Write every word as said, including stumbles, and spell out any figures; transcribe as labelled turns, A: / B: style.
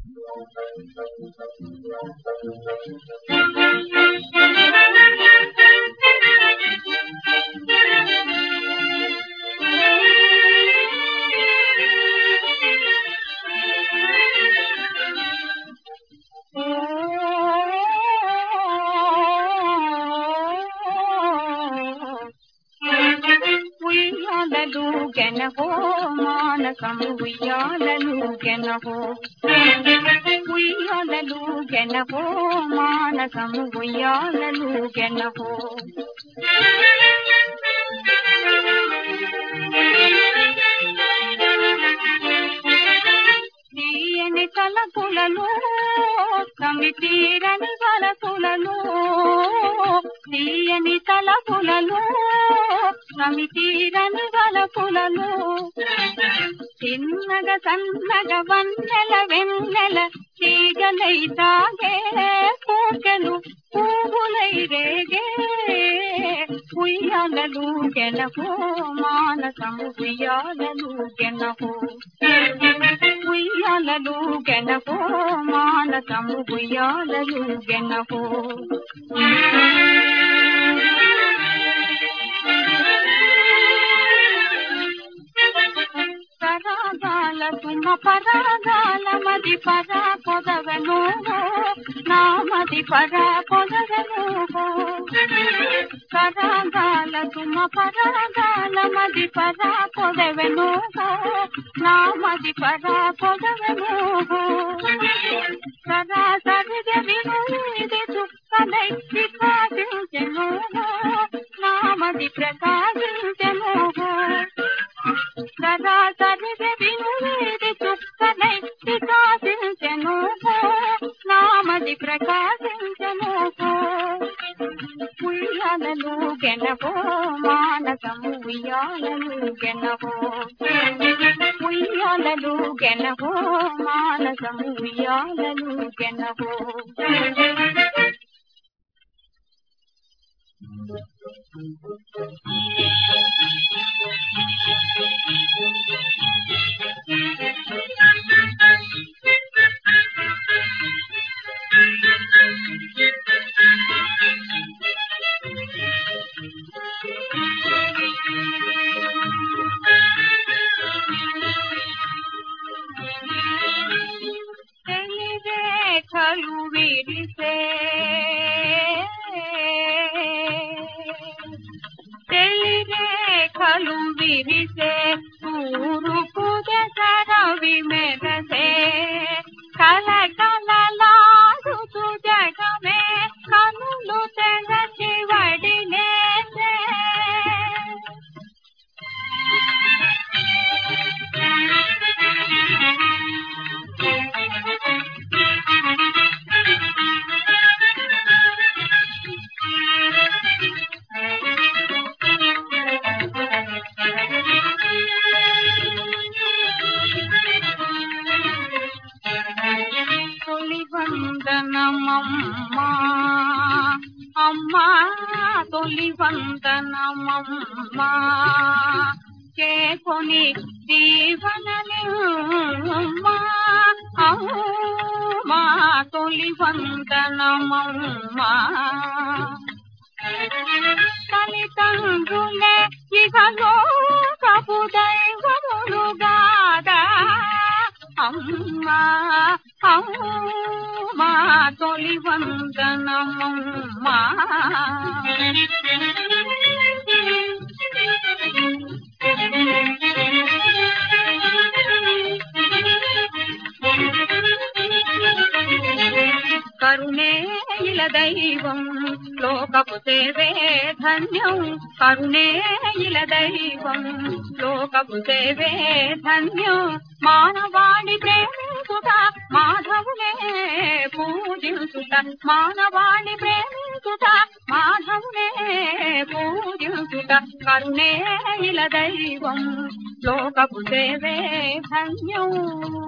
A: ఉయ్యాలలుగెనహో మానసము ఉయ్యాలలుగెనహో ఉయ్యాలలుగెనహో మానసము ఉయ్యాలలుగెనహో తీయని తలపులలో సమితీరని వలపులలో తీయని తలపులలో సమితీరని వలపులలో చిన్నగ సన్నగ వన్నెల వెన్నెల తీగలై తాగే పూకెలు పువ్వులై రేగే ఉయ్యాలలుగెనహో మానసము ఉయ్యాలలుగెనహో ఉయ్యాలలుగెనహో మానసము ఉయ్యాలలుగెనహో పరాగాల సుమ పరాగాల మది పరా పొదవెను నామది పరా పొదవెను పరాగాల సుమ పరాగాల మది పరా పొదవెను నామది పరా పొదవెను సదా సరిగ వినుది చుక్కలై వికాసించెను నామది ప్రకాశించెను సదా సరిగ వినుది చుక్కలై వికాసించెను నామది ప్రకాశించెను ఉయ్యాలలుగెనహో మానసము ఉయ్యాలలుగెనహో ఉయ్యాలలుగెనహో మానసము ఉయ్యాలలుగెనహో తెలిరేఖలు విరిసే తెలిరేఖలు విరిసే తూరుపు దశరవి మెరసే కలకలలాడుతూ జగమే కనులు తెరచి వడిలేసే తొలి వందనమమ్మా అమ్మా తొలి వందనమమ్మా చేకొని దీవననిమ్మా అమ్మా తొలి వందనమమ్మా తల్లిదండ్రులే ఇహలో కపు దైవములుగాదా అమ్మా అమ్మా తొలి వందనమమ్మా కరుణే ఇల దైవం లోకపు సేవే ధన్యం కరుణే ఇల దైవం లోకపు సేవే ధన్యం మానవాణి ప్రేమించుట మాధవులే పూజించుట మానవాణి ప్రేమించుట మాధవులే పూజించుట కరుణే ఇల దైవం లోకపు సేవే ధన్యం